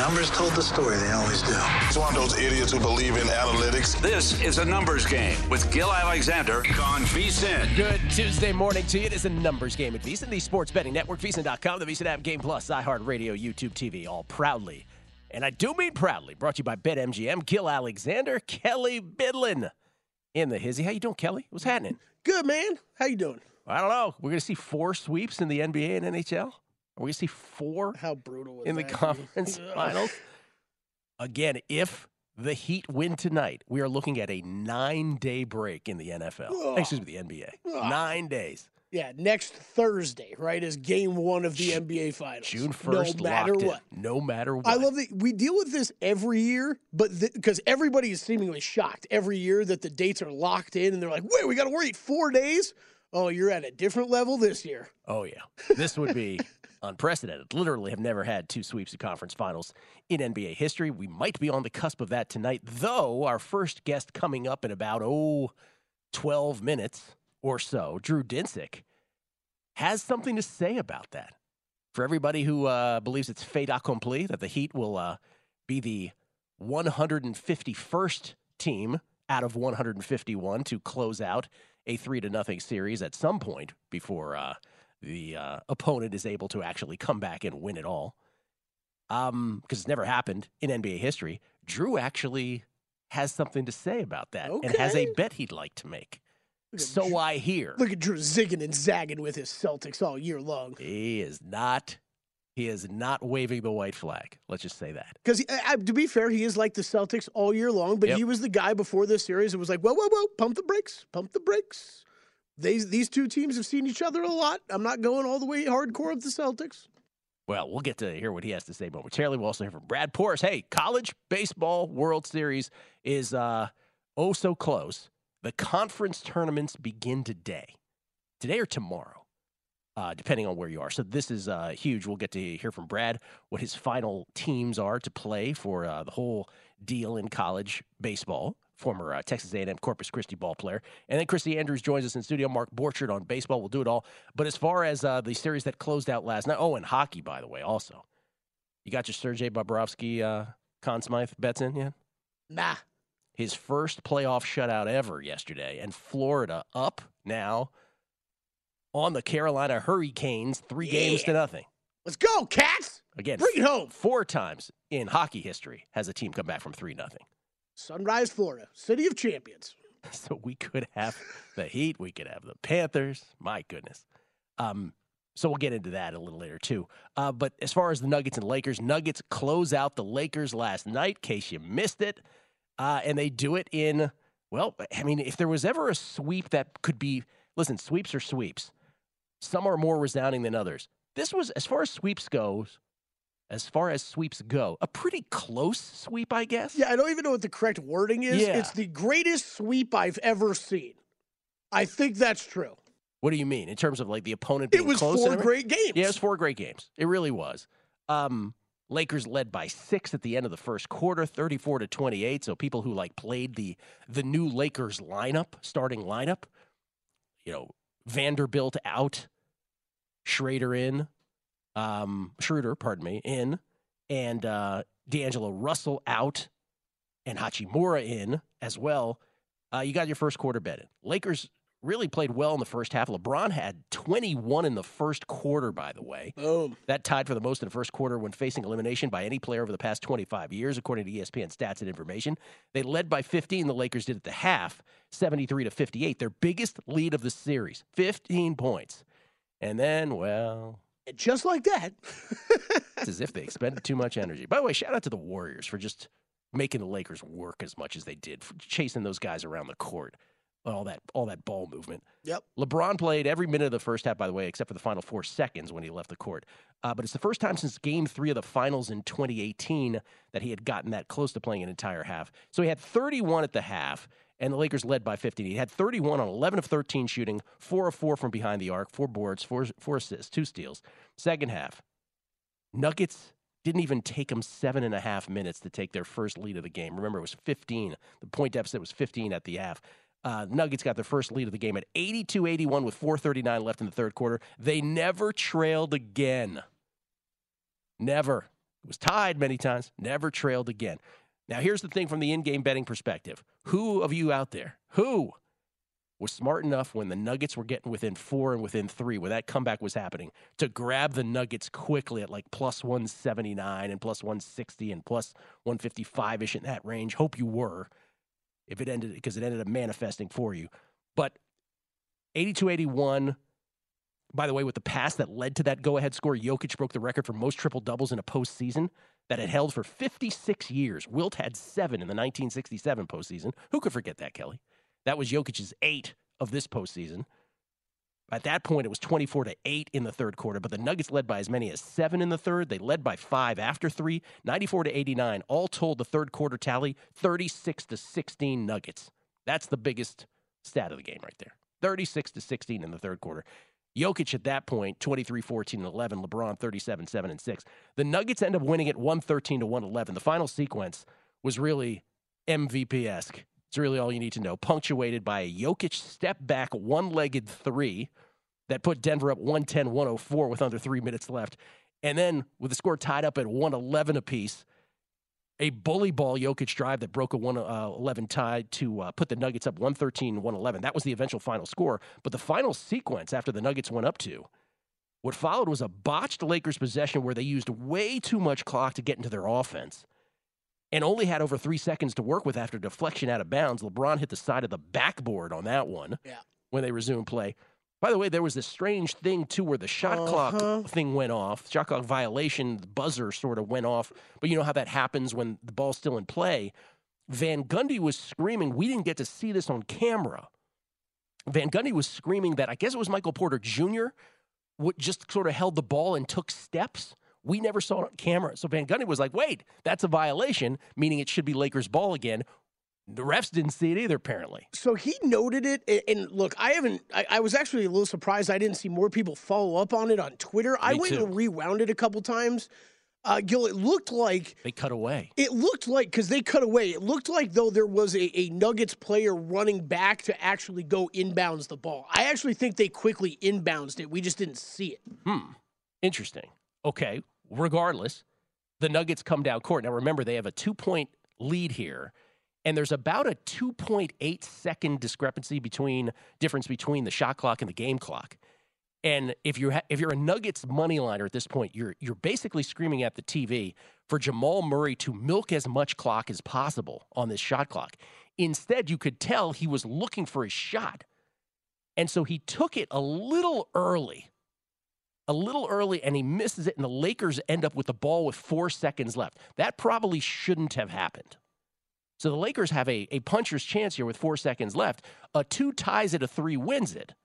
numbers told the story. They always do. It's one of those idiots who believe in analytics. This is a numbers game with Gil Alexander on VSiN. Good Tuesday morning to you. It is a numbers game at VSiN, the sports betting network, VSiN.com, the VSiN app, Game Plus, iHeartRadio, YouTube TV, all proudly. And I do mean proudly, brought to you by BetMGM. Gil Alexander, Kelly Bidlin in the hizzy. How you doing, Kelly? What's happening? Good, man. How you doing? I don't know. We're going to see 4 sweeps in the NBA and NHL? Are we going to see 4 How brutal was in the that, conference dude? finals? Again, if the Heat win tonight, we are looking at a 9-day break in the NFL. Ugh. Excuse me, the NBA. 9 days. Yeah, next Thursday, right, is game 1 of the NBA Finals. June 1st, no matter locked what. in. No matter what. I love that we deal with this every year, but because everybody is seemingly shocked every year that the dates are locked in, and they're like, wait, we got to wait 4 days? Oh, you're at a different level this year. Oh, yeah. This would be unprecedented. Literally have never had 2 sweeps of conference finals in NBA history. We might be on the cusp of that tonight, though our first guest coming up in about, 12 minutes or so, Drew Dinsick, has something to say about that. For everybody who believes it's fait accompli, that the Heat will be the 151st team out of 151 to close out a 3-0 series at some point before the opponent is able to actually come back and win it all. Because it's never happened in NBA history. Drew actually has something to say about that and has a bet he'd like to make. So I hear. Look at Drew zigging and zagging with his Celtics all year long. He is not waving the white flag. Let's just say that. Because, to be fair, he is like the Celtics all year long, but he was the guy before this series who was like, whoa, pump the brakes, pump the brakes. These two teams have seen each other a lot. I'm not going all the way hardcore with the Celtics. Well, we'll get to hear what he has to say momentarily. We'll also hear from Brad Porras. Hey, College Baseball World Series is so close. The conference tournaments begin today or tomorrow, depending on where you are. So this is huge. We'll get to hear from Brad what his final teams are to play for the whole deal in college baseball. Former Texas A&M Corpus Christi ball player. And then Christy Andrews joins us in studio. Mark Borchard on baseball. We'll do it all. But as far as the series that closed out last night, and hockey, by the way, also. You got your Sergei Bobrovsky Conn Smythe bets in yet? Nah. His first playoff shutout ever yesterday. And Florida up now on the Carolina Hurricanes 3-0. Let's go, Cats! Again, bring it home. 4 times in hockey history has a team come back from 3-0. Sunrise, Florida, city of champions. So we could have the Heat. We could have the Panthers. My goodness. So we'll get into that a little later, too. But as far as the Nuggets and Lakers, Nuggets close out the Lakers last night, in case you missed it. And they do it in, if there was ever a sweep that could be, listen, sweeps are sweeps. Some are more resounding than others. This was, as far as sweeps go, a pretty close sweep, I guess. Yeah, I don't even know what the correct wording is. Yeah. It's the greatest sweep I've ever seen. I think that's true. What do you mean? In terms of, the opponent being close? It was 4 great games. Yeah, it was 4 great games. It really was. Lakers led by 6 at the end of the first quarter, 34-28. So people who, played the new Lakers starting lineup, Vanderbilt out, Schroeder, in, and D'Angelo Russell out, and Hachimura in as well. You got your first quarter bet in. Lakers really played well in the first half. LeBron had 21 in the first quarter, by the way. Boom. That tied for the most in the first quarter when facing elimination by any player over the past 25 years, according to ESPN stats and information. They led by 15, the Lakers did at the half, 73-58. Their biggest lead of the series, 15 points. And then, just like that. it's as if they expended too much energy. By the way, shout out to the Warriors for just making the Lakers work as much as they did, for chasing those guys around the court. All that ball movement. Yep. LeBron played every minute of the first half, by the way, except for the final 4 seconds when he left the court. But it's the first time since Game 3 of the finals in 2018 that he had gotten that close to playing an entire half. So he had 31 at the half, and the Lakers led by 15. He had 31 on 11 of 13 shooting, 4 of 4 from behind the arc, 4 boards, 4 assists, 2 steals. Second half, Nuggets didn't even take them 7.5 minutes to take their first lead of the game. Remember, it was 15. The point deficit was 15 at the half. Nuggets got their first lead of the game at 82-81 with 4:39 left in the third quarter. They never trailed again. Never. was tied many times, never trailed again. Now, here's the thing from the in-game betting perspective. Who of you out there, who was smart enough when the Nuggets were getting within 4 and within 3, when that comeback was happening, to grab the Nuggets quickly at like plus 179 and plus 160 and plus 155-ish in that range? Hope you were, because it ended up manifesting for you. But 82-81, by the way, with the pass that led to that go-ahead score, Jokic broke the record for most triple-doubles in a postseason that had held for 56 years. Wilt had 7 in the 1967 postseason. Who could forget that, Kelly? That was Jokic's 8 of this postseason. At that point, it was 24-8 in the third quarter, but the Nuggets led by as many as 7 in the third. They led by 5 after 3, 94-89. All told, the third quarter tally, 36-16 Nuggets. That's the biggest stat of the game right there. 36-16 in the third quarter. Jokic at that point, 23, 14, and 11. LeBron, 37, 7, and 6. The Nuggets end up winning it 113-111. The final sequence was really MVP-esque. It's really all you need to know. Punctuated by a Jokic step-back, one-legged 3 that put Denver up 110-104 with under 3 minutes left. And then, with the score tied up at 111 apiece, a bully ball Jokic drive that broke a 111 tie to put the Nuggets up 113-111. That was the eventual final score. But the final sequence after the Nuggets went up 2, what followed was a botched Lakers possession where they used way too much clock to get into their offense and only had over 3 seconds to work with after deflection out of bounds. LeBron hit the side of the backboard on that one when they resumed play. By the way, there was this strange thing, too, where the shot clock thing went off. Shot clock violation, the buzzer sort of went off. But you know how that happens when the ball's still in play. Van Gundy was screaming. We didn't get to see this on camera. Van Gundy was screaming that, I guess it was Michael Porter Jr., just sort of held the ball and took steps. We never saw it on camera. So Van Gundy was like, wait, that's a violation, meaning it should be Lakers ball again. The refs didn't see it either, apparently. So he noted it, and look, I was actually a little surprised I didn't see more people follow up on it on Twitter. I went and rewound it a couple times. Gil, it looked like... They cut away. It looked like, because they cut away, it looked like though there was a Nuggets player running back to actually go inbounds the ball. I actually think they quickly inbounced it. We just didn't see it. Interesting. Okay, regardless, the Nuggets come down court. Now remember, they have a 2-point lead here. And there's about a 2.8 second difference between the shot clock and the game clock. And if you're a Nuggets money liner at this point, you're basically screaming at the TV for Jamal Murray to milk as much clock as possible on this shot clock. Instead, you could tell he was looking for a shot. And so he took it a little early, and he misses it, and the Lakers end up with the ball with 4 seconds left. That probably shouldn't have happened. So the Lakers have a puncher's chance here with 4 seconds left. A 2 ties it, a 3 wins it.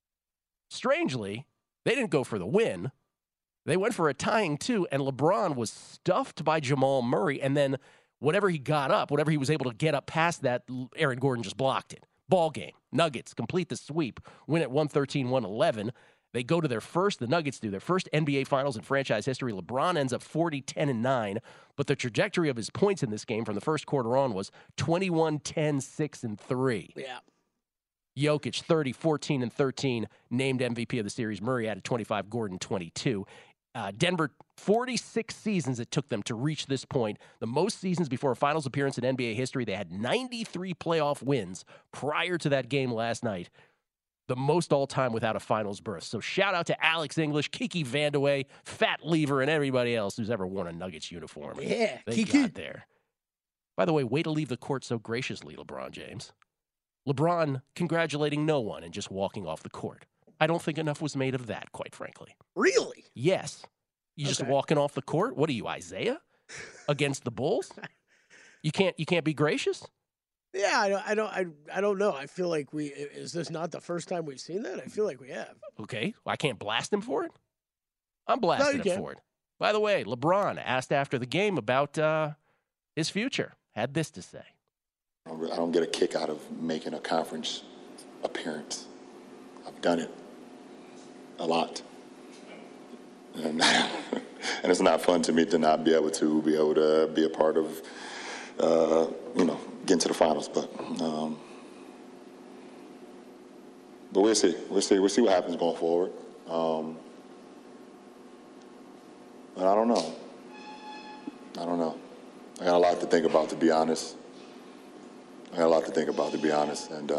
Strangely, they didn't go for the win. They went for a tying 2, and LeBron was stuffed by Jamal Murray, and then whatever he got up, whatever he was able to get up past that, Aaron Gordon just blocked it. Ball game. Nuggets complete the sweep, win at 113-111. They go to the Nuggets do their first NBA Finals in franchise history. LeBron ends up 40, 10, and 9, but the trajectory of his points in this game from the first quarter on was 21, 10, 6, and 3. Yeah. Jokic, 30, 14, and 13, named MVP of the series. Murray added 25, Gordon 22. Denver, 46 seasons it took them to reach this point. The most seasons before a finals appearance in NBA history. They had 93 playoff wins prior to that game last night. The most all-time without a finals berth. So shout out to Alex English, Kiki Vandeweghe, Fat Lever, and everybody else who's ever worn a Nuggets uniform. Yeah, they Kiki. got there. By the way, way to leave the court so graciously, LeBron James. LeBron congratulating no one and just walking off the court. I don't think enough was made of that, quite frankly. Really? Yes. You just walking off the court? What are you, Isaiah? Against the Bulls? You can't be gracious? Yeah, I don't know. I feel like is this not the first time we've seen that? I feel like we have. Okay. I can't blast him for it? I'm blasting him for it. By the way, LeBron asked after the game about his future. Had this to say. I don't get a kick out of making a conference appearance. I've done it a lot. And it's not fun to me to not be able to be a part of, getting to the finals. But we'll see. We'll see what happens going forward. But I don't know. I don't know. I got a lot to think about, to be honest. And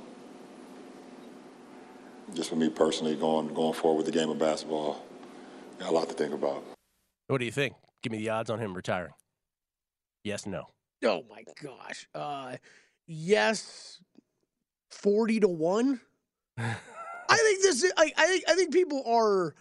just for me personally, going forward with the game of basketball, I got a lot to think about. What do you think? Give me the odds on him retiring. Yes, no. Oh my gosh. Yes, 40-1. I think this is. I think people are.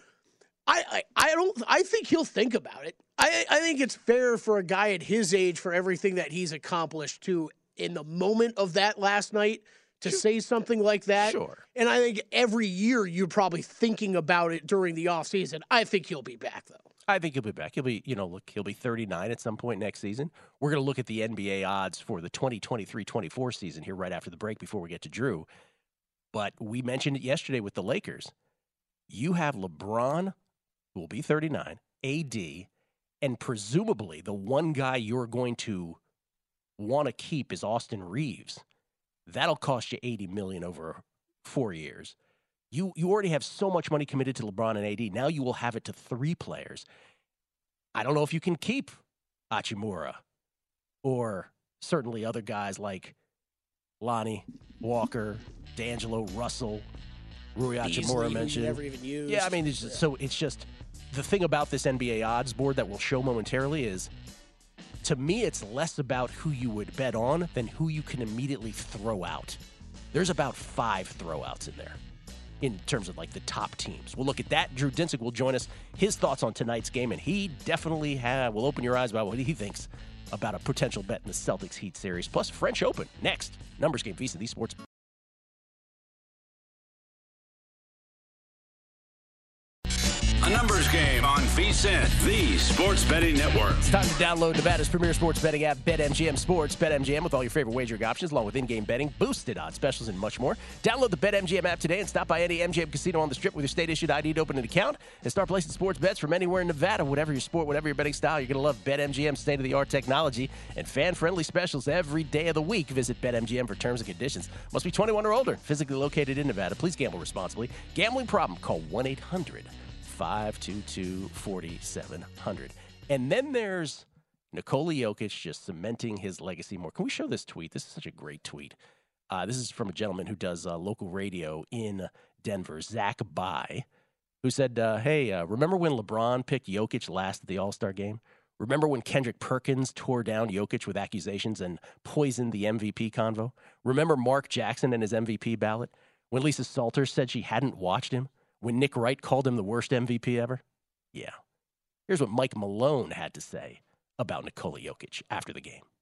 I think he'll think about it. I think it's fair for a guy at his age, for everything that he's accomplished, to, in the moment of that last night, to say something like that. Sure. And I think every year you're probably thinking about it during the offseason. I think he'll be back, though. I think he'll be back. He'll be, he'll be 39 at some point next season. We're going to look at the NBA odds for the 2023-24 season here right after the break before we get to Drew. But we mentioned it yesterday with the Lakers. You have LeBron, who will be 39, AD, and presumably the one guy you're going to want to keep is Austin Reeves. That'll cost you $80 million over 4 years. You already have so much money committed to LeBron and AD. Now you will have it to 3 players. I don't know if you can keep Hachimura or certainly other guys like Lonnie Walker, D'Angelo Russell, Rui Hachimura mentioned. Never even used. Yeah, I mean, it's just the thing about this NBA odds board that we'll show momentarily is, to me, it's less about who you would bet on than who you can immediately throw out. There's about 5 throwouts in there in terms of like the top teams. We'll look at that. Drew Dinsick will join us. His thoughts on tonight's game, and he definitely will open your eyes about what he thinks about a potential bet in the Celtics Heat series. Plus French Open next. Numbers Game Feast of these sports. A numbers game on VSiN, the sports betting network. It's time to download Nevada's premier sports betting app, BetMGM Sports. BetMGM with all your favorite wagering options, along with in-game betting, boosted odds specials, and much more. Download the BetMGM app today and stop by any MGM casino on the Strip with your state-issued ID to open an account and start placing sports bets from anywhere in Nevada. Whatever your sport, whatever your betting style, you're going to love BetMGM's state-of-the-art technology and fan-friendly specials every day of the week. Visit BetMGM for terms and conditions. Must be 21 or older. Physically located in Nevada. Please gamble responsibly. Gambling problem? Call 1-800-522-4700. And then there's Nikola Jokic just cementing his legacy more. Can we show this tweet? This is such a great tweet. This is from a gentleman who does local radio in Denver, Zach Bai, who said, hey, remember when LeBron picked Jokic last at the All-Star game? Remember when Kendrick Perkins tore down Jokic with accusations and poisoned the MVP convo? Remember Mark Jackson and his MVP ballot? When Lisa Salters said she hadn't watched him? When Nick Wright called him the worst MVP ever? Yeah. Here's what Mike Malone had to say about Nikola Jokic after the game.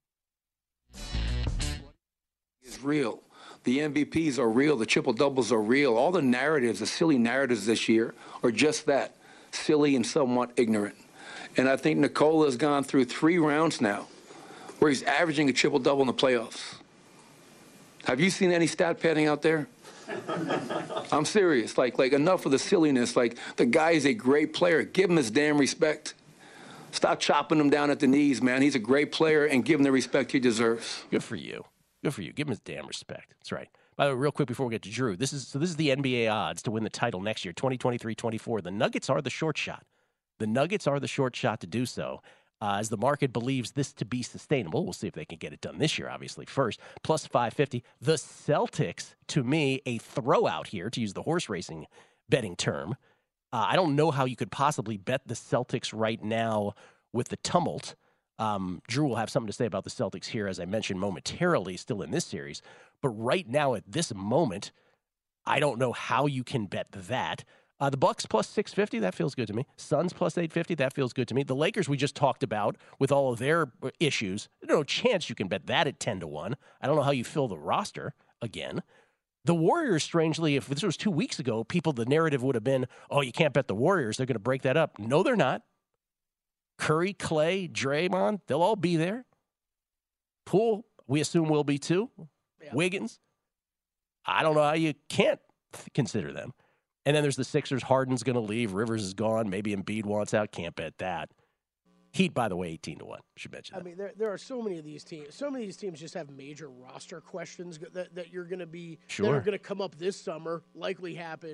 Is real. The MVPs are real. The triple-doubles are real. All the narratives, the silly narratives this year are just that, silly and somewhat ignorant. And I think Nikola has gone through 3 rounds now where he's averaging a triple-double in the playoffs. Have you seen any stat padding out there? I'm serious. Like enough of the silliness. Like, the guy is a great player. Give him his damn respect. Stop chopping him down at the knees, man. He's a great player, and give him the respect he deserves. Good for you. Good for you. Give him his damn respect. That's right. By the way, real quick before we get to Drew, this is the NBA odds to win the title next year, 2023-24. The Nuggets are the short shot. The Nuggets are the short shot to do so. As the market believes this to be sustainable. We'll see if they can get it done this year, obviously, first. Plus 550. The Celtics, to me, a throwout here, to use the horse racing betting term. I don't know how you could possibly bet the Celtics right now with the tumult. Drew will have something to say about the Celtics here, as I mentioned momentarily, still in this series. But right now, at this moment, I don't know how you can bet that. The Bucks plus 650, that feels good to me. Suns plus 850, that feels good to me. The Lakers we just talked about with all of their issues, there's no chance you can bet that at 10-1. I don't know how you fill the roster again. The Warriors, strangely, if this was 2 weeks ago, the narrative would have been, oh, you can't bet the Warriors. They're going to break that up. No, they're not. Curry, Clay, Draymond, they'll all be there. Poole, we assume will be too. Yeah. Wiggins. I don't know how you can't consider them. And then there's the Sixers. Harden's going to leave. Rivers is gone. Maybe Embiid wants out. Can't bet that. Heat, by the way, 18-1. Should mention that. I mean, there are so many of these teams. So many of these teams just have major roster questions that you're going to be that are going to come up this summer, likely happen.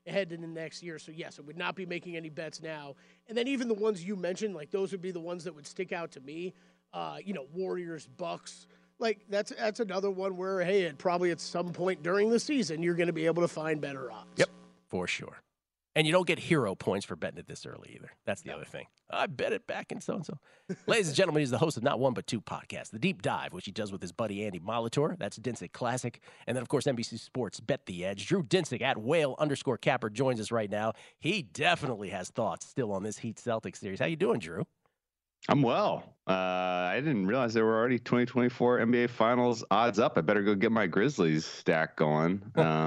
ahead into next year. So, yes, I would not be making any bets now. And then even the ones you mentioned, like those would be the ones that would stick out to me. Warriors, Bucks. Like that's another one where, hey, probably at some point during the season, you're going to be able to find better odds. Yep, for sure. And you don't get hero points for betting it this early either. That's the other thing. I bet it back in so-and-so. Ladies and gentlemen, he's the host of Not One But Two podcast, The Deep Dive, which he does with his buddy Andy Molitor. That's Dinsick Classic. And then, of course, NBC Sports Bet the Edge. Drew Dinsick at Whale_Capper joins us right now. He definitely has thoughts still on this Heat Celtics series. How you doing, Drew? I'm well. I didn't realize there were already 2024 NBA Finals odds up. I better go get my Grizzlies stack going.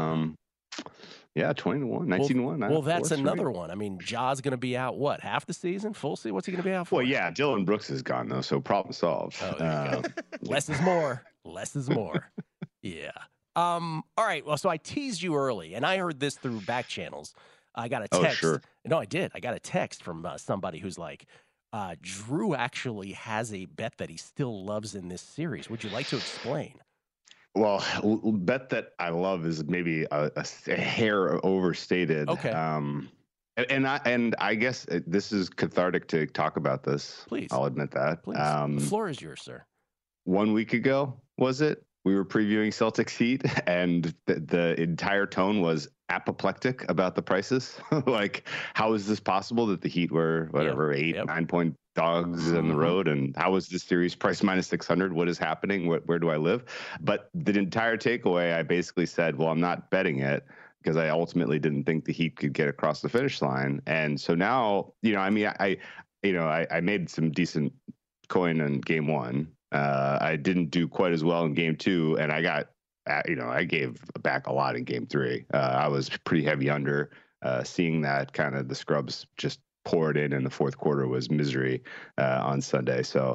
Yeah, 20-1, 19-1. Well, that's another one. I mean, Ja's going to be out, what, half the season? Full season? What's he going to be out for? Well, yeah, Dylan Brooks is gone, though, so problem solved. Oh, there you go. Less is more. Less is more. Yeah. All right. Well, so I teased you early, and I heard this through back channels. I got a text. Oh, sure. No, I did. I got a text from somebody who's like, Drew actually has a bet that he still loves in this series. Would you like to explain? Well, bet that I love is maybe a hair overstated. Okay. And I guess this is cathartic to talk about this. Please. I'll admit that. Please. The floor is yours, sir. 1 week ago, was it? We were previewing Celtics Heat, and the entire tone was apoplectic about the prices. Like, how is this possible that the Heat were, 9 point dogs on the road? And how is this series priced minus 600? What is happening? Where do I live? But the entire takeaway, I basically said, well, I'm not betting it because I ultimately didn't think the Heat could get across the finish line. And so now, I made some decent coin in game one. I didn't do quite as well in game two, and I got, I gave back a lot in game three. I was pretty heavy under. Seeing that kind of the scrubs just poured in the fourth quarter was misery on Sunday. So,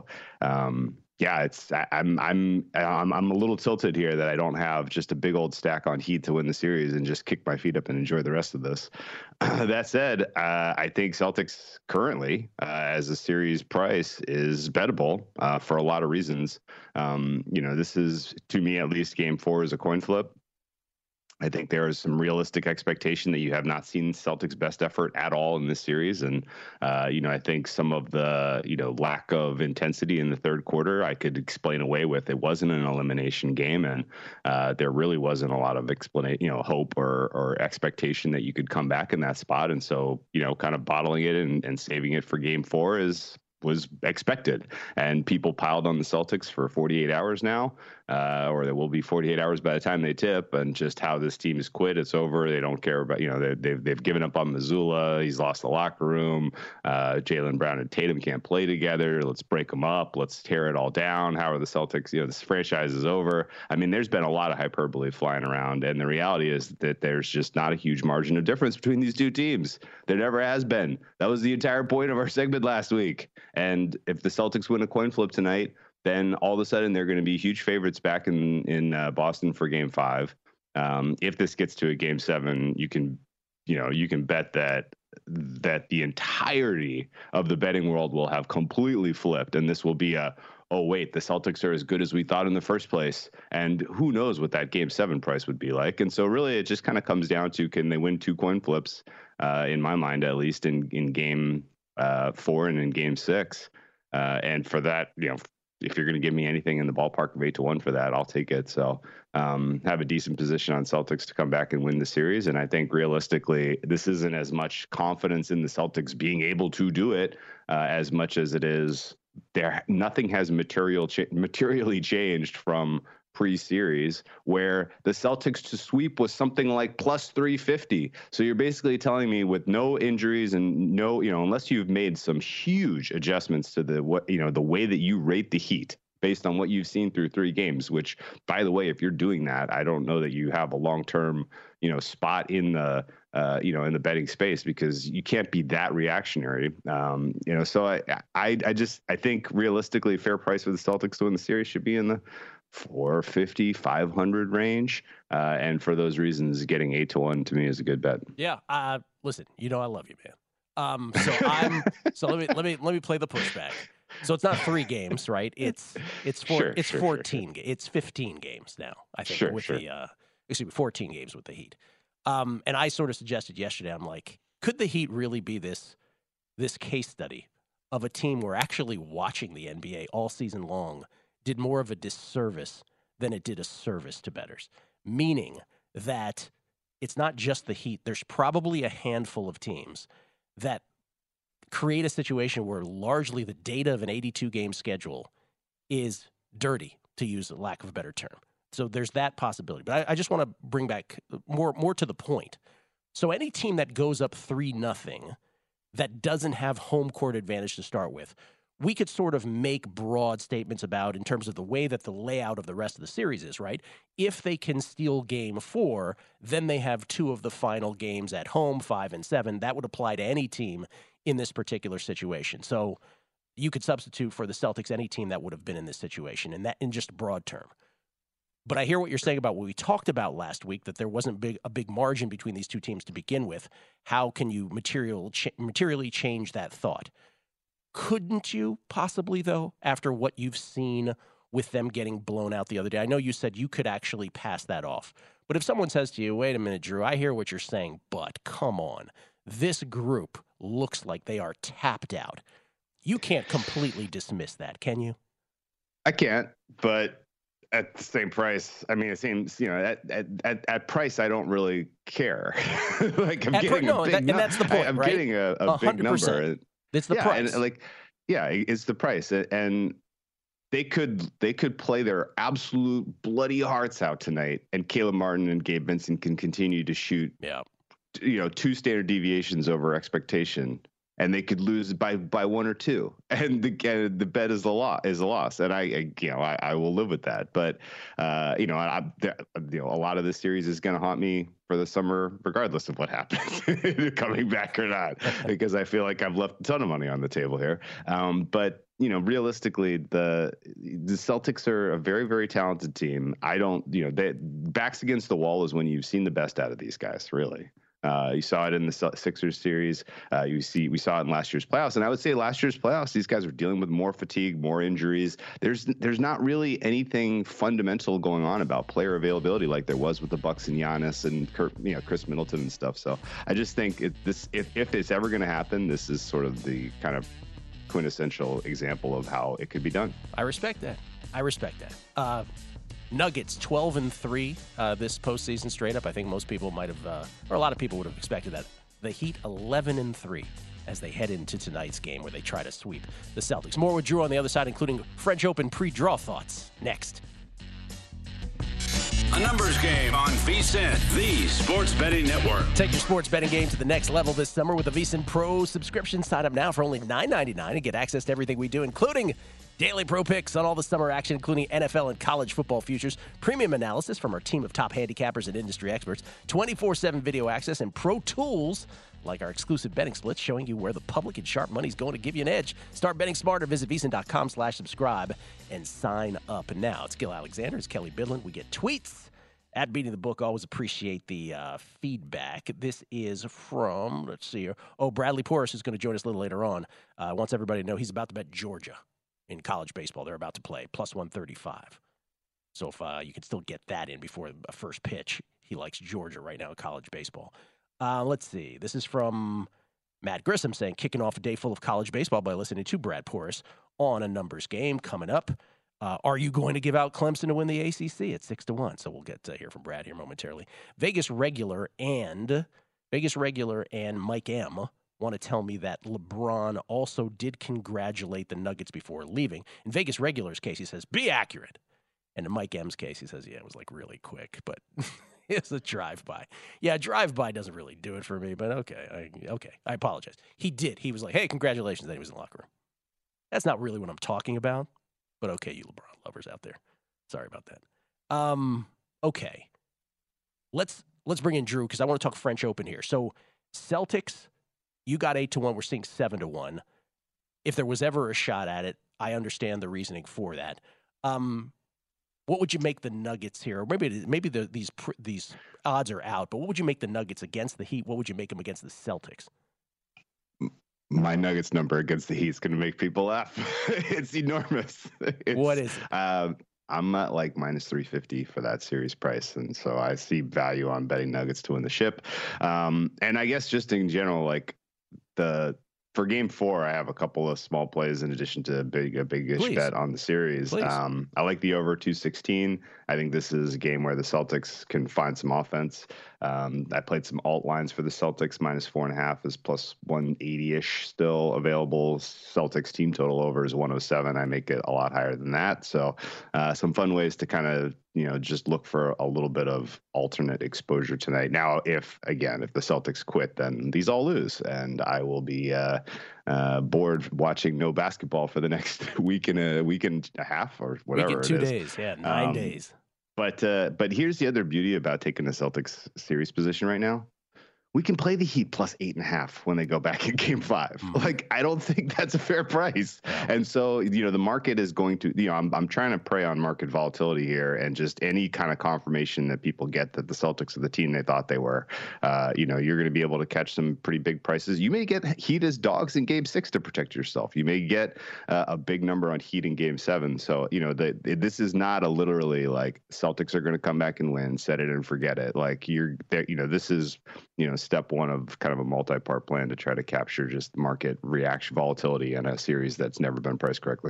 I'm a little tilted here that I don't have just a big old stack on Heat to win the series and just kick my feet up and enjoy the rest of this. That said, I think Celtics currently, as a series price, is bettable for a lot of reasons. This is, to me at least, game four is a coin flip. I think there is some realistic expectation that you have not seen Celtics' best effort at all in this series. And, I think some of the, lack of intensity in the third quarter, I could explain away with it wasn't an elimination game. And there really wasn't a lot of hope or expectation that you could come back in that spot. And so, kind of bottling it and saving it for game four was expected, and people piled on the Celtics for 48 hours now, or there will be 48 hours by the time they tip, and just how this team is quit. It's over. They don't care about, they've given up on Missoula. He's lost the locker room. Jaylen Brown and Tatum can't play together. Let's break them up. Let's tear it all down. How are the Celtics? This franchise is over. I mean, there's been a lot of hyperbole flying around, and the reality is that there's just not a huge margin of difference between these two teams. There never has been. That was the entire point of our segment last week. And if the Celtics win a coin flip tonight, then all of a sudden they're going to be huge favorites back in Boston for game five. If this gets to a game seven, you can bet that the entirety of the betting world will have completely flipped. And this will be the Celtics are as good as we thought in the first place. And who knows what that game seven price would be like. And so really it just kind of comes down to, can they win two coin flips, in my mind, at least in game four and in game six. And for that, if you're going to give me anything in the ballpark of 8-1 for that, I'll take it. So have a decent position on Celtics to come back and win the series. And I think realistically, this isn't as much confidence in the Celtics being able to do it as much as it is nothing has materially changed from pre-series, where the Celtics to sweep was something like plus 350. So you're basically telling me, with no injuries and no, unless you've made some huge adjustments to the way that you rate the Heat based on what you've seen through three games, which, by the way, if you're doing that, I don't know that you have a long-term, spot in the, in the betting space, because you can't be that reactionary. So I think realistically, fair price for the Celtics to win the series should be in the 450, 500 range. And for those reasons, getting 8-1 to me is a good bet. Yeah. Listen, I love you, man. So let me play the pushback. So it's not 3 games, right? It's 14. Sure. It's 15. It's 15 games now, I think, 14 games with the Heat. And I sort of suggested yesterday, I'm like, could the Heat really be this case study of a team where actually watching the NBA all season long did more of a disservice than it did a service to bettors? Meaning that it's not just the Heat. There's probably a handful of teams that create a situation where largely the data of an 82-game schedule is dirty, to use a lack of a better term. So there's that possibility. But I just want to bring back more to the point. So any team that goes up 3-0 that doesn't have home court advantage to start with, we could sort of make broad statements about in terms of the way that the layout of the rest of the series is, right? If they can steal game 4, then they have 2 of the final games at home, 5 and 7. That would apply to any team in this particular situation. So you could substitute for the Celtics any team that would have been in this situation, and that in just broad term. But I hear what you're saying about what we talked about last week, that there wasn't a big margin between these two teams to begin with. How can you materially change that thought? Couldn't you possibly, though, after what you've seen with them getting blown out the other day? I know you said you could actually pass that off. But if someone says to you, wait a minute, Drew, I hear what you're saying, but come on, this group looks like they are tapped out. You can't completely dismiss that, can you? I can't, but at the same price, I mean, it seems, at price, I don't really care. Like I'm getting a big number. And that's the point, I'm getting a big number. It's the price. And it's the price. And they could play their absolute bloody hearts out tonight, and Caleb Martin and Gabe Vincent can continue to shoot, 2 standard deviations over expectation, and they could lose by 1 or 2, and the bet is a loss, and I will live with that. But a lot of this series is going to haunt me for the summer, regardless of what happens, coming back or not, because I feel like I've left a ton of money on the table here. But realistically, the Celtics are a very, very talented team. Backs against the wall is when you've seen the best out of these guys, really. You saw it in the Sixers series. We saw it in last year's playoffs. And I would say last year's playoffs, these guys were dealing with more fatigue, more injuries. There's not really anything fundamental going on about player availability like there was with the Bucks and Giannis and Chris Middleton and stuff. So I just think if it's ever going to happen, this is sort of the kind of quintessential example of how it could be done. I respect that. Nuggets 12-3 this postseason straight up. I think most people might have, or a lot of people would have expected that. The Heat 11-3 as they head into tonight's game where they try to sweep the Celtics. More with Drew on the other side, including French Open pre-draw thoughts next. A numbers game on VSiN, the sports betting network. Take your sports betting game to the next level this summer with a VSiN Pro subscription. Sign up now for only $9.99 and get access to everything we do, including daily pro picks on all the summer action, including NFL and college football futures, premium analysis from our team of top handicappers and industry experts, 24/7 video access, and pro tools like our exclusive betting splits showing you where the public and sharp money is going to give you an edge. Start betting smarter. Visit VSiN.com/subscribe and sign up now. It's Gil Alexander. It's Kelly Bidlin. We get tweets at Beating the Book. Always appreciate the feedback. This is from, let's see here. Bradley Porras is going to join us a little later on. Wants everybody to know he's about to bet Georgia in college baseball. They're about to play plus 135. So if you can still get that in before the first pitch, he likes Georgia right now in college baseball. Let's see. This is from Matt Grissom saying, kicking off a day full of college baseball by listening to Brad Porras on a numbers game coming up. Are you going to give out Clemson to win the ACC at 6-1? So we'll get to hear from Brad here momentarily. Vegas regular and Mike M want to tell me that LeBron also did congratulate the Nuggets before leaving. In Vegas regular's case, he says, be accurate. And in Mike M's case, he says, yeah, it was like really quick, but it's a drive-by. Yeah, drive-by doesn't really do it for me, but okay, I apologize. He did. He was like, hey, congratulations, that he was in the locker room. That's not really what I'm talking about, but okay, you LeBron lovers out there. Sorry about that. Okay. Let's bring in Drew, because I want to talk French Open here. So Celtics, you got 8-1. We're seeing 7-1. If there was ever a shot at it, I understand the reasoning for that. What would you make the Nuggets here? Or maybe these odds are out, but what would you make the Nuggets against the Heat? What would you make them against the Celtics? My Nuggets number against the Heat is going to make people laugh. It's enormous. What is it? I'm at like minus 350 for that series price. And so I see value on betting Nuggets to win the ship. And I guess just in general, like for game 4, I have a couple of small plays in addition to a big-ish bet on the series. I like the over 216. I think this is a game where the Celtics can find some offense. I played some alt lines for the Celtics. Minus 4.5 is plus 180-ish still available. Celtics team total over is 107. I make it a lot higher than that. So some fun ways to kind of, just look for a little bit of alternate exposure tonight. Now, if the Celtics quit, then these all lose, and I will be bored watching no basketball for the next week and a half or whatever. Week and 2 days, 9 days. But here's the other beauty about taking the Celtics series position right now. We can play the Heat plus 8.5 when they go back in game 5. Like, I don't think that's a fair price. And so, the market is going to, I'm trying to prey on market volatility here and just any kind of confirmation that people get that the Celtics are the team they thought they were. You're going to be able to catch some pretty big prices. You may get Heat as dogs in game 6 to protect yourself. You may get a big number on Heat in game 7. So, this is not a literally like Celtics are going to come back and win, set it and forget it. Like this is, step one of kind of a multi-part plan to try to capture just market reaction volatility in a series that's never been priced correctly.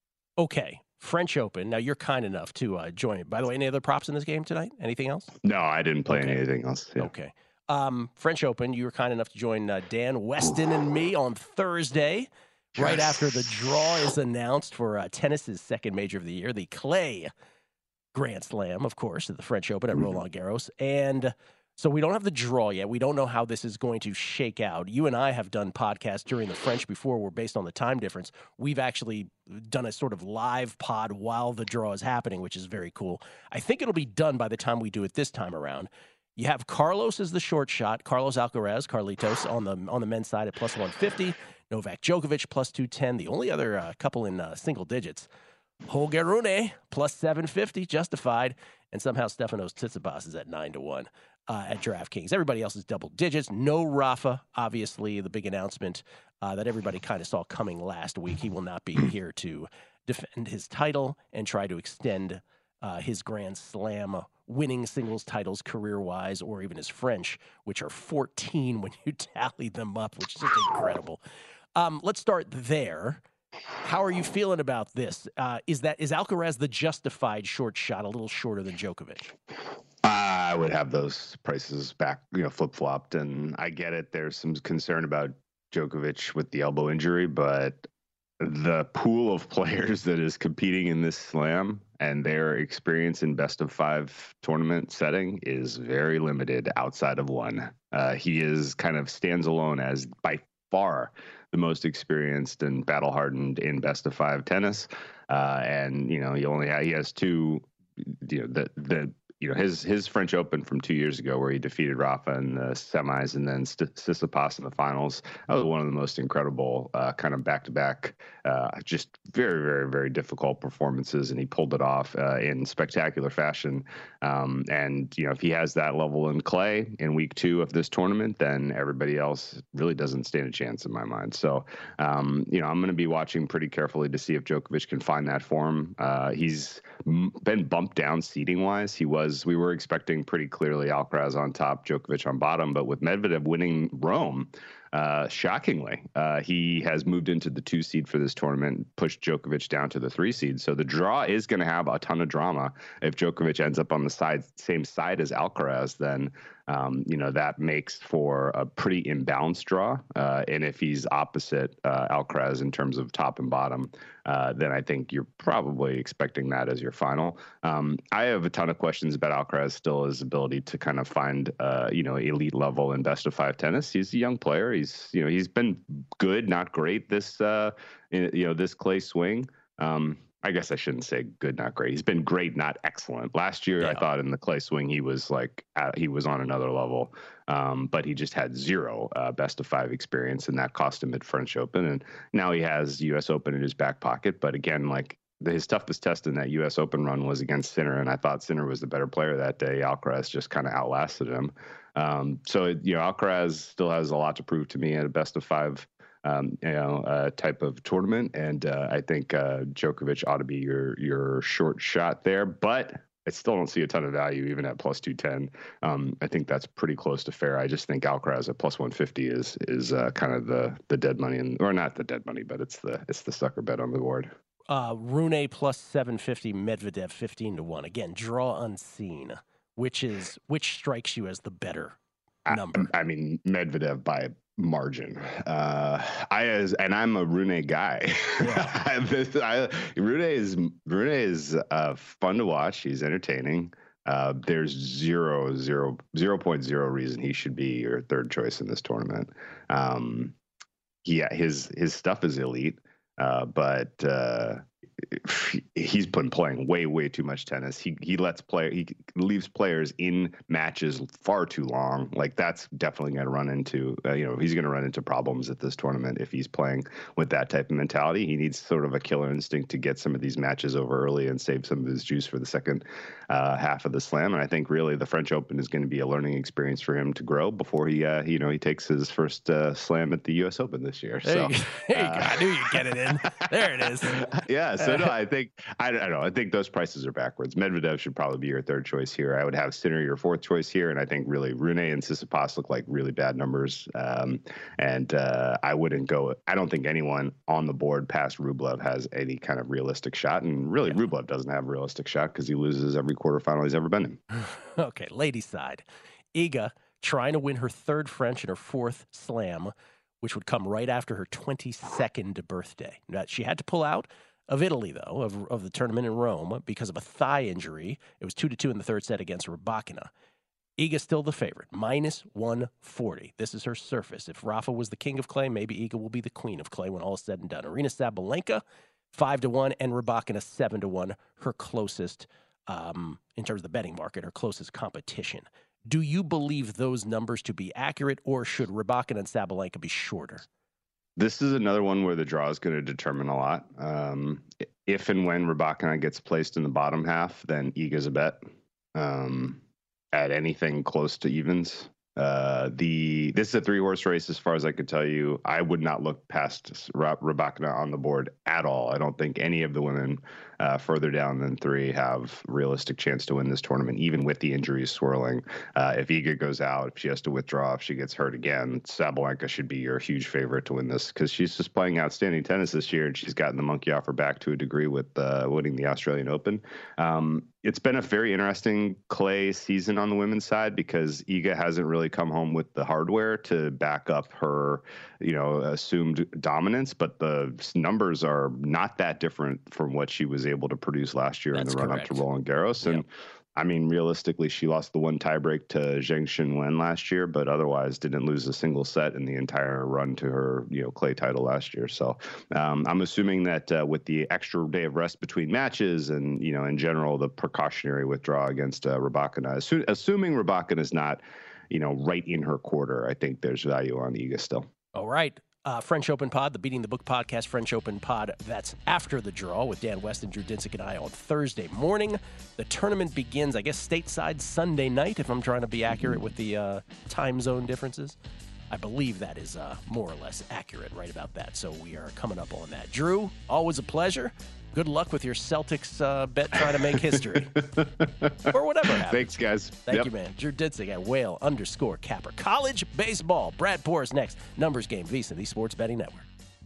Okay. French Open. Now, you're kind enough to join it. By the way, any other props in this game tonight? Anything else? No, I didn't play anything else. Yeah. Okay. French Open, you were kind enough to join Dan Weston and me on Thursday, right after the draw is announced for tennis's second major of the year, the Clay Grand Slam, of course, at the French Open at Roland Garros. And so we don't have the draw yet. We don't know how this is going to shake out. You and I have done podcasts during the French before. We're based on the time difference. We've actually done a sort of live pod while the draw is happening, which is very cool. I think it'll be done by the time we do it this time around. You have Carlos as the short shot, Carlos Alcaraz, Carlitos, on the men's side at plus 150, Novak Djokovic plus 210. The only other couple in single digits, Holger Rune plus 750, justified, and somehow Stefanos Tsitsipas is at 9-1. At DraftKings. Everybody else is double digits. No Rafa, obviously, the big announcement that everybody kind of saw coming last week. He will not be here to defend his title and try to extend his Grand Slam winning singles titles career-wise, or even his French, which are 14 when you tally them up, which is just incredible. Let's start there. How are you feeling about this? Is Alcaraz the justified short shot, a little shorter than Djokovic? I would have those prices back, flip-flopped, and I get it. There's some concern about Djokovic with the elbow injury, but the pool of players that is competing in this slam and their experience in best-of-5 tournament setting is very limited outside of one. He is kind of stands alone as by far the most experienced and battle-hardened in best-of-5 tennis, and he has two. His French Open from 2 years ago, where he defeated Rafa in the semis and then Tsitsipas in the finals. That was one of the most incredible kind of back-to-back, just very, very, very difficult performances, and he pulled it off in spectacular fashion. And if he has that level in clay in week 2 of this tournament, then everybody else really doesn't stand a chance in my mind. So, I'm going to be watching pretty carefully to see if Djokovic can find that form. He's been bumped down seeding-wise. We were expecting pretty clearly Alcaraz on top, Djokovic on bottom, but with Medvedev winning Rome, shockingly, he has moved into the 2 seed for this tournament, pushed Djokovic down to the 3 seed. So the draw is going to have a ton of drama. If Djokovic ends up on the same side as Alcaraz, then that makes for a pretty imbalanced draw. And if he's opposite Alcaraz in terms of top and bottom, then I think you're probably expecting that as your final. I have a ton of questions about Alcaraz still, his ability to kind of find, elite level in best-of-5 tennis. He's a young player. He's been good, not great this clay swing. I guess I shouldn't say good, not great. He's been great, not excellent. Last year, I thought in the clay swing, he was on another level, but he just had zero best-of-5 experience, and that cost him at French Open. And now he has U.S. Open in his back pocket. But again, his toughest test in that U.S. Open run was against Sinner, and I thought Sinner was the better player that day. Alcaraz just kind of outlasted him. So Alcaraz still has a lot to prove to me at a best-of-5 type of tournament. And I think Djokovic ought to be your short shot there. But I still don't see a ton of value even at plus 210. I think that's pretty close to fair. I just think Alcaraz at plus 150 is kind of the dead money, or not the dead money, but it's the sucker bet on the board. Rune plus 750, Medvedev 15-1. Again, draw unseen. Which strikes you as the better number? I mean, Medvedev by margin. I'm a Rune guy. Yeah. Rune is fun to watch. He's entertaining. There's 0.0 reason he should be your third choice in this tournament. His stuff is elite, but he's been playing way too much tennis. He leaves players in matches far too long. Like, that's definitely going to run into he's going to run into problems at this tournament if he's playing with that type of mentality. He needs sort of a killer instinct to get some of these matches over early and save some of his juice for the second half of the Slam. And I think really the French Open is going to be a learning experience for him to grow before he takes his first Slam at the U.S. Open this year. There you go. I knew you'd get it in. There it is. Yeah. So no, I don't know. I think those prices are backwards. Medvedev should probably be your third choice here. I would have Sinner your fourth choice here, and I think really Rune and Tsitsipas look like really bad numbers. I wouldn't go. I don't think anyone on the board past Rublev has any kind of realistic shot, and really Rublev doesn't have a realistic shot because he loses every quarterfinal he's ever been in. Okay, ladies' side, Iga trying to win her third French and her fourth Slam, which would come right after her 22nd birthday. Now, she had to pull out of Italy, though, of the tournament in Rome because of a thigh injury. It was 2-2 in the third set against Rybakina. Iga's still the favorite, minus 140. This is her surface. If Rafa was the king of clay, maybe Iga will be the queen of clay when all is said and done. Aryna Sabalenka, 5-1, and Rybakina, 7-1, her closest, in terms of the betting market, her closest competition. Do you believe those numbers to be accurate, or should Rybakina and Sabalenka be shorter? This is another one where the draw is going to determine a lot. If and when Rybakina gets placed in the bottom half, then Iga's a bet at anything close to evens. This is a 3-horse race as far as I could tell you. I would not look past Rybakina on the board at all. I don't think any of the women further down than 3 have realistic chance to win this tournament, even with the injuries swirling. If Iga goes out, if she has to withdraw, if she gets hurt again, Sabalenka should be your huge favorite to win this because she's just playing outstanding tennis this year, and she's gotten the monkey off her back to a degree with winning the Australian Open. It's been a very interesting clay season on the women's side because Iga hasn't really come home with the hardware to back up her, assumed dominance, but the numbers are not that different from what she was able to produce last year in the run-up to Roland Garros. And I mean, realistically, she lost the one tiebreak to Zheng Xinwen last year, but otherwise didn't lose a single set in the entire run to her, clay title last year. So I'm assuming that with the extra day of rest between matches and, in general, the precautionary withdrawal against Rybakina, assuming Rybakina is not, right in her quarter, I think there's value on Iga still. All right. French Open Pod, the Beating the Book podcast, French Open Pod, that's after the draw with Dan West and Drew Dinsick and I on Thursday morning. The tournament begins, I guess, stateside Sunday night, if I'm trying to be accurate with the time zone differences. I believe that is more or less accurate, right about that. So we are coming up on that. Drew, always a pleasure. Good luck with your Celtics bet trying to make history. Or whatever happens. Thanks, guys. Thank you, man. Drew Dinsick at Whale_Capper. College baseball. Brad Porras next. Numbers Game, VSiN, the Sports Betting Network.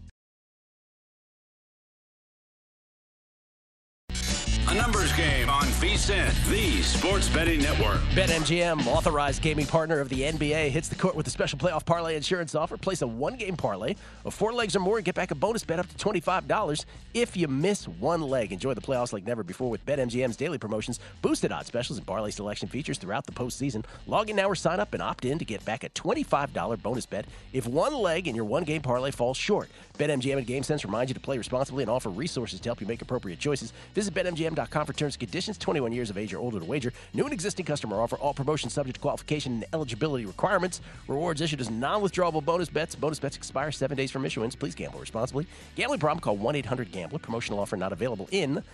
A numbers game on VSiN, the Sports Betting Network. BetMGM, authorized gaming partner of the NBA, hits the court with a special playoff parlay insurance offer. Place a one-game parlay of 4 legs or more and get back a bonus bet up to $25 if you miss one leg. Enjoy the playoffs like never before with BetMGM's daily promotions, boosted odds specials, and parlay selection features throughout the postseason. Log in now or sign up and opt in to get back a $25 bonus bet if one leg in your one-game parlay falls short. BetMGM and GameSense remind you to play responsibly and offer resources to help you make appropriate choices. Visit BetMGM.com for terms and conditions. 21 years of age or older to wager. New and existing customer offer. All promotions subject to qualification and eligibility requirements. Rewards issued as non-withdrawable bonus bets. Bonus bets expire 7 days from issuance. Please gamble responsibly. Gambling problem? Call 1-800-GAMBLER. Promotional offer not available in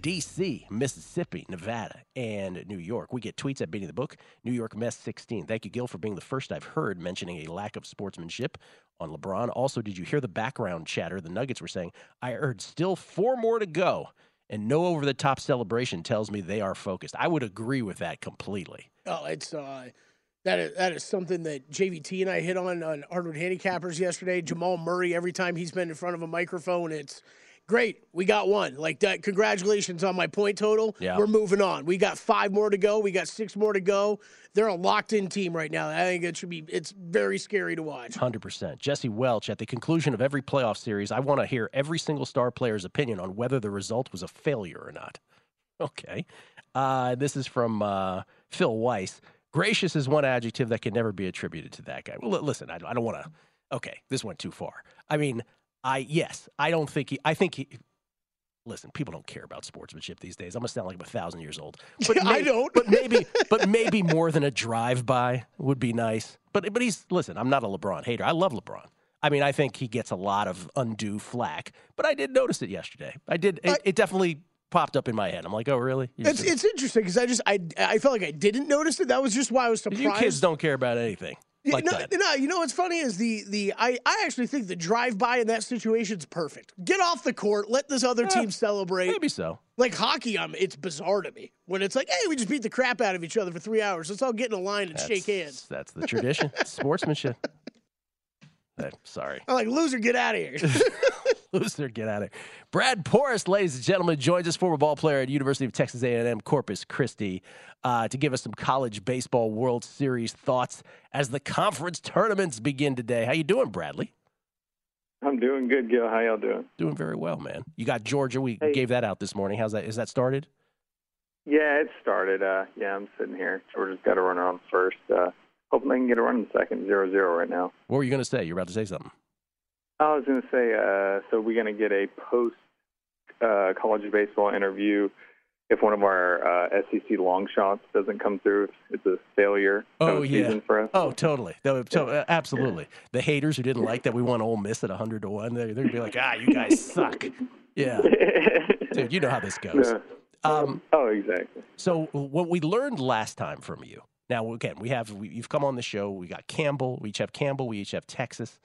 D.C., Mississippi, Nevada, and New York. We get tweets at Beating the Book, New York Mess 16. Thank you, Gil, for being the first I've heard mentioning a lack of sportsmanship on LeBron. Also, did you hear the background chatter? The Nuggets were saying, I heard still 4 more to go, and no over-the-top celebration tells me they are focused. I would agree with that completely. Oh, it's that is something that JVT and I hit on Hardwood Handicappers yesterday. Jamal Murray, every time he's been in front of a microphone, it's great. We got one. Like that. Congratulations on my point total. Yeah. We're moving on. We got 5 more to go. We got 6 more to go. They're a locked-in team right now. I think it's very scary to watch. 100%. Jesse Welch, at the conclusion of every playoff series, I want to hear every single star player's opinion on whether the result was a failure or not. Okay. This is from Phil Weiss. Gracious is one adjective that can never be attributed to that guy. Well, listen, I don't want to. Okay, this went too far. I mean, I don't think he. I think he. Listen, people don't care about sportsmanship these days. I'm gonna sound like I'm 1,000 years old. But I don't. But maybe more than a drive-by would be nice. But he's listen. I'm not a LeBron hater. I love LeBron. I mean, I think he gets a lot of undue flack. But I did notice it yesterday. I did. It definitely popped up in my head. I'm like, oh, really? It's interesting because I felt like I didn't notice it. That was just why I was surprised. You kids don't care about anything. Like that. No, you know what's funny is I actually think the drive-by in that situation's perfect. Get off the court, let this other team celebrate. Maybe so. Like hockey, it's bizarre to me when it's like, hey, we just beat the crap out of each other for 3 hours. Let's all get in a line and shake hands. That's the tradition. Sportsmanship. Sorry. I'm like, loser, get out of here. Loser, get out of here. Brad Porras, ladies and gentlemen, joins us, former ball player at University of Texas A&M Corpus Christi, to give us some college baseball World Series thoughts as the conference tournaments begin today. How you doing, Bradley? I'm doing good, Gil. How y'all doing? Doing very well, man. You got Georgia. We gave that out this morning. How's that? Is that started? Yeah, it started. I'm sitting here. Georgia's got a runner on first. Hoping they can get a run in second, 0-0 right now. What were you going to say? You're about to say something. I was going to say, so we're going to get a post-college baseball interview if one of our SEC long shots doesn't come through. It's a failure of a season for us. Oh, totally. Absolutely. The haters who didn't like that we won Ole Miss at 100-1, they're going to be like, you guys suck. Yeah. Dude, you know how this goes. Exactly. So what we learned last time from you, now, again, you've come on the show. We got Campbell. We each have Campbell. We each have Texas.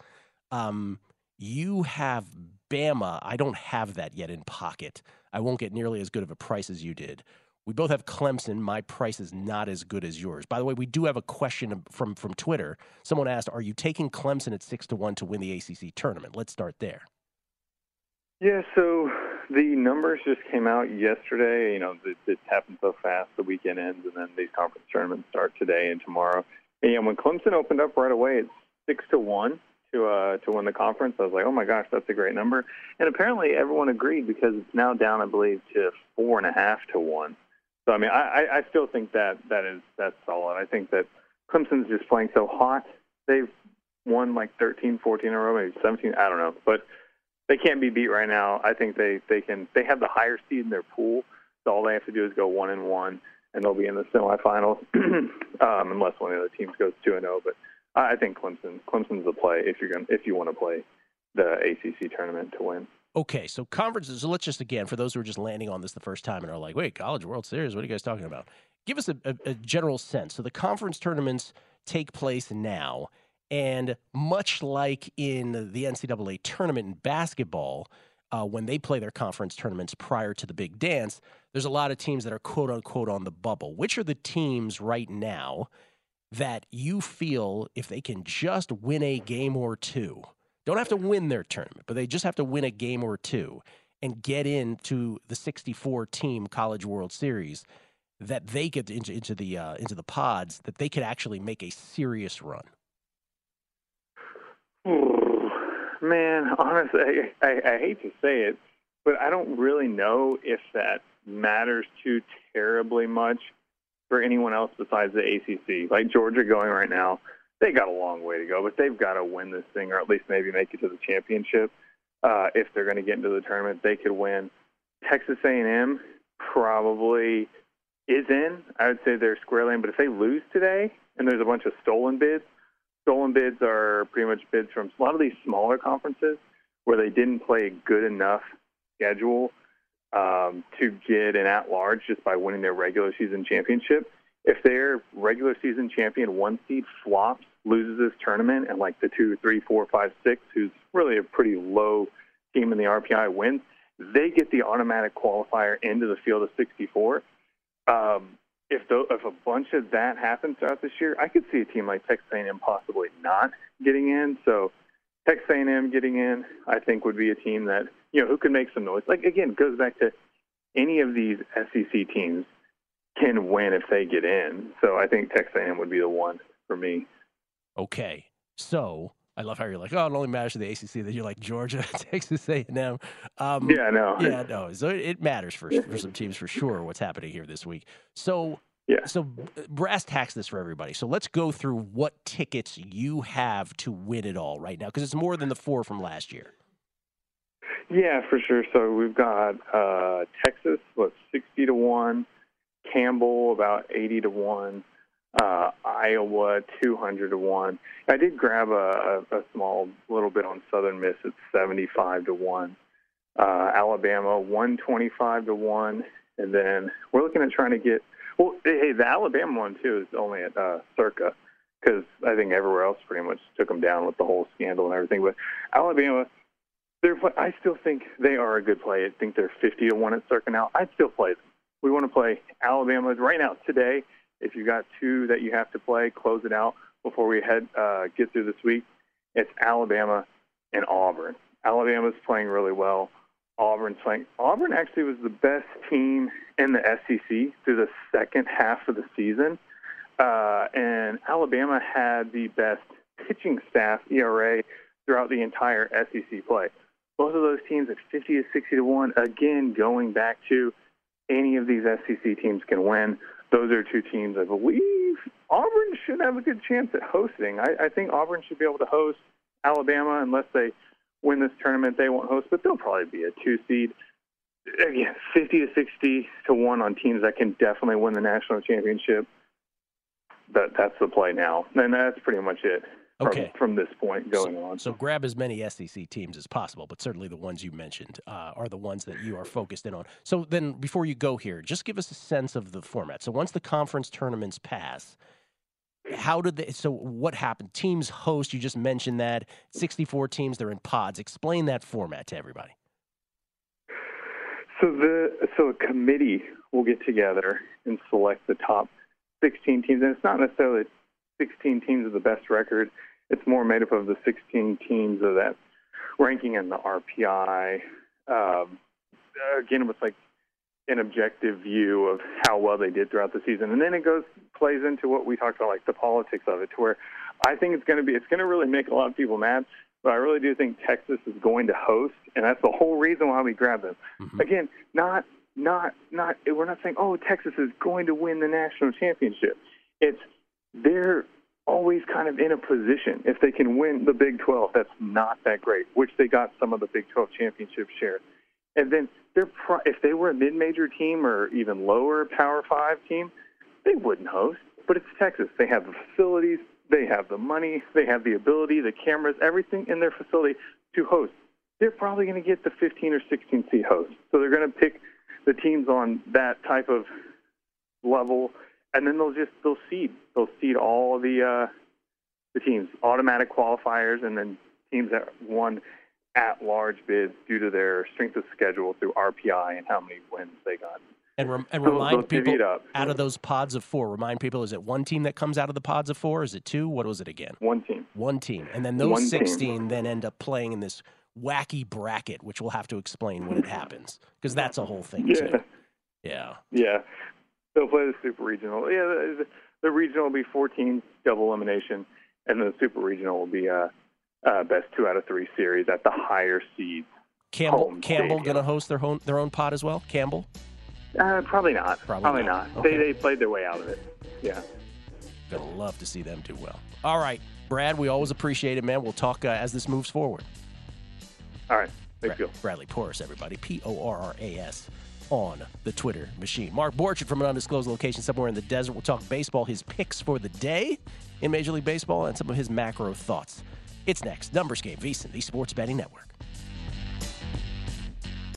You have Bama. I don't have that yet in pocket. I won't get nearly as good of a price as you did. We both have Clemson. My price is not as good as yours. By the way, we do have a question from Twitter. Someone asked, are you taking Clemson at 6-1 to win the ACC tournament? Let's start there. Yeah, so the numbers just came out yesterday. You know, it happened so fast. The weekend ends, and then these conference tournaments start today and tomorrow. And when Clemson opened up right away, it's 6-1 to win the conference. I was like, oh my gosh, that's a great number. And apparently everyone agreed because it's now down, I believe, to 4.5 to 1. So I mean, I still think that's solid. I think that Clemson's just playing so hot. They've won like 13, 14 in a row, maybe 17. I don't know, but they can't be beat right now. I think they can. They have the higher seed in their pool, so all they have to do is go 1-1, and they'll be in the semifinals, unless one of the teams goes 2-0. But I think Clemson's the play if you want to play the ACC tournament to win. Okay, so conferences. So let's just again, for those who are just landing on this the first time and are like, "Wait, College World Series? What are you guys talking about?" Give us a general sense. So the conference tournaments take place now. And much like in the NCAA tournament in basketball, when they play their conference tournaments prior to the big dance, there's a lot of teams that are quote-unquote on the bubble. Which are the teams right now that you feel if they can just win a game or two, don't have to win their tournament, but they just have to win a game or two and get into the 64-team College World Series, that they get into the pods, that they could actually make a serious run? Man, honestly, I hate to say it, but I don't really know if that matters too terribly much for anyone else besides the ACC. Like Georgia going right now, they got a long way to go, but they've got to win this thing or at least maybe make it to the championship. If they're going to get into the tournament, they could win. Texas A&M probably is in. I would say they're squarely in, but if they lose today and there's a bunch of stolen bids are pretty much bids from a lot of these smaller conferences where they didn't play a good enough schedule. to get an at-large just by winning their regular season championship. If their regular season champion 1 seed flops, loses this tournament, and like the 2, 3, 4, 5, 6, who's really a pretty low team in the RPI wins, they get the automatic qualifier into the field of 64. If a bunch of that happens throughout this year, I could see a team like Texas A&M possibly not getting in. So Texas A&M getting in, I think, would be a team that, who can make some noise. Like, again, it goes back to any of these SEC teams can win if they get in. So I think Texas A&M would be the one for me. Okay. So I love how you're like, oh, it only matters to the ACC. That you're like Georgia, Texas A&M. Yeah, no. So it matters for some teams for sure what's happening here this week. So brass tacks this for everybody. So let's go through what tickets you have to win it all right now, because it's more than the 4 from last year. Yeah, for sure. So we've got Texas, 60-1, Campbell, about 80-1. Iowa 200-1. I did grab a small little bit on Southern Miss at 75-1. Alabama 125-1 , and then we're looking at trying to get. Well, hey, the Alabama one too is only at circa, because I think everywhere else pretty much took them down with the whole scandal and everything. But Alabama, I still think they are a good play. I think they're 50-1 at circa now. I'd still play them. We want to play Alabama right now today. If you've got 2 that you have to play, close it out before we get through this week. It's Alabama and Auburn. Alabama's playing really well. Auburn actually was the best team in the SEC through the second half of the season. And Alabama had the best pitching staff ERA throughout the entire SEC play. Both of those teams at 50-60-1, again, going back to any of these SEC teams can win. Those are 2 teams I believe Auburn should have a good chance at hosting. I think Auburn should be able to host Alabama unless they win this tournament. They won't host, but they'll probably be a 2 seed. Again, 50-60-1 on teams that can definitely win the national championship. That's the play now, and that's pretty much it. From this point going on. So grab as many SEC teams as possible, but certainly the ones you mentioned are the ones that you are focused in on. So then before you go here, just give us a sense of the format. So once the conference tournaments pass, what happened? Teams host, you just mentioned that. 64 teams, they're in pods. Explain that format to everybody. So a committee will get together and select the top 16 teams, and it's not necessarily 16 teams with the best record. It's more made up of the 16 teams of that ranking in the RPI. Again, it was like an objective view of how well they did throughout the season. And then it plays into what we talked about, like the politics of it, to where I think it's going to really make a lot of people mad. But I really do think Texas is going to host, and that's the whole reason why we grabbed them. Mm-hmm. Again, we're not saying, Texas is going to win the national championship. They're always kind of in a position. If they can win the Big 12, that's not that great, which they got some of the Big 12 championship shares. And then if they were a mid-major team or even lower Power 5 team, they wouldn't host. But it's Texas. They have the facilities, they have the money, they have the ability, the cameras, everything in their facility to host. They're probably going to get the 15 or 16 seed host. So they're going to pick the teams on that type of level. And then they'll seed. They'll seed all of the teams, automatic qualifiers, and then teams that won at-large bids due to their strength of schedule through RPI and how many wins they got. And remind people, out of those pods of 4, remind people, is it 1 team that comes out of the pods of 4? Is it 2? What was it again? 1 team. 1 team. And then those 16 then end up playing in this wacky bracket, which we'll have to explain when it happens, because that's a whole thing, too. Yeah. Yeah. They'll play the Super Regional. Yeah, the Regional will be 4 teams, double elimination, and the Super Regional will be best 2 out of 3 series at the higher seeds. Campbell going to host their own pod as well? Campbell? Probably not. Probably not. Okay. They played their way out of it. Yeah. Gonna love to see them do well. All right, Brad, we always appreciate it, man. We'll talk as this moves forward. All right. Thank you. Bradley Porras, everybody. Porras on the Twitter machine. Mark Borchardt from an undisclosed location somewhere in the desert. We'll talk baseball, his picks for the day in Major League Baseball, and some of his macro thoughts. It's next. Numbers Game, VSiN, the Sports Betting Network.